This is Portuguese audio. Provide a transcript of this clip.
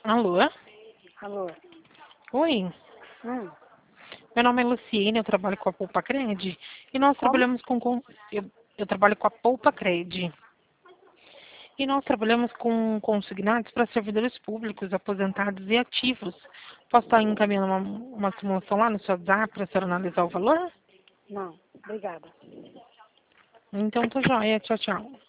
Alô? Alô? Oi, Hum, meu nome é Luciene, eu trabalho com a Poupa Cred e nós como? trabalhamos eu trabalho com a Poupa Cred e nós trabalhamos com consignados para servidores públicos, aposentados e ativos. Posso estar encaminhando uma simulação lá no seu WhatsApp para a senhora analisar o valor? Não, obrigada. Então tá joia, tchau, tchau.